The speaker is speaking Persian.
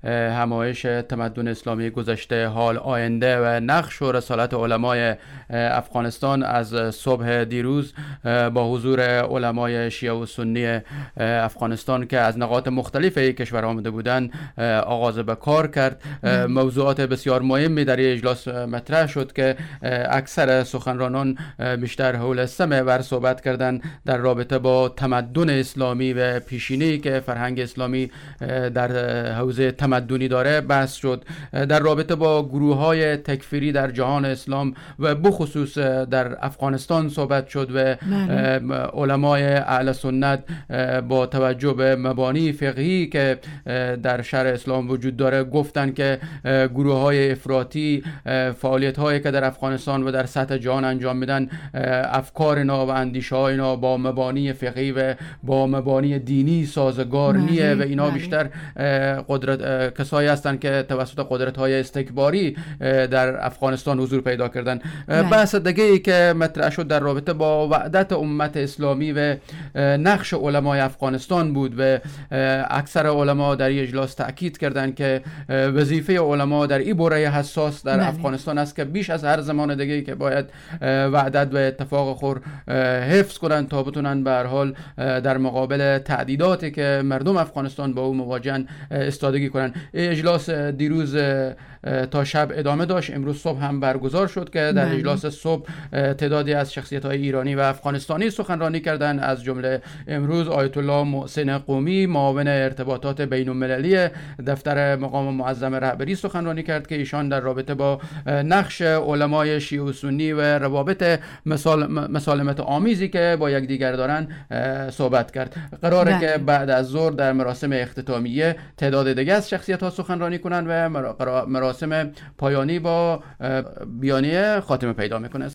همایش تمدن اسلامی گذشته، حال، آینده و نقش و رسالت علمای افغانستان از صبح دیروز با حضور علمای شیعه و سنی افغانستان که از نقاط مختلف کشور آمده بودند آغاز به کار کرد. موضوعات بسیار مهمی در این اجلاس مطرح شد که اکثر سخنرانان بیشتر حول 3 محور صحبت کردند در رابطه با تمدن اسلامی و پیشینه‌ای که فرهنگ اسلامی در حوزه تمدنی داره بحث شد. در رابطه با گروه‌های تکفیری در جهان اسلام و بخصوص در افغانستان صحبت شد و علمای اهل سنت با توجه به مبانی فقهی که در شرع اسلام وجود داره گفتن که گروه‌های افراطی فعالیت‌هایی که در افغانستان و در سطح جهان انجام میدن افکار اینا و اندیشه‌های اینا با مبانی فقهی و با مبانی دینی سازگار نیه و اینا بیشتر کسایی هستند که توسط قدرت‌های استکباری در افغانستان حضور پیدا کردن. بحث دیگه ای که مطرح شد در رابطه با وحدت امت اسلامی و نقش علمای افغانستان بود و اکثر علما در این اجلاس تاکید کردند که وظیفه علما در این بره حساس در افغانستان است که بیش از هر زمان دیگه ای که باید وحدت و اتفاق خور حفظ کنند تا بتونن به هر حال در مقابل تهدیداتی که مردم افغانستان با او مواجهن استادگی کنند. اجلاس دیروز تا شب ادامه داشت. امروز صبح هم برگزار شد که در اجلاس صبح تعدادی از شخصیت‌های ایرانی و افغانستانی سخنرانی کردند، از جمله امروز آیت الله محسن قومی معاون ارتباطات بین‌المللی دفتر مقام معظم رهبری سخنرانی کرد که ایشان در رابطه با نقش علمای شیعه و سنی و روابط مسالمت آمیزی که با یکدیگر دارن صحبت کرد. قراره که بعد از ظهر در مراسم اختتامیه تعداد دیگه از شخصیت‌ها سخنرانی کنند و مراسم پایانی با بیانیه خاتمه پیدا میکنه.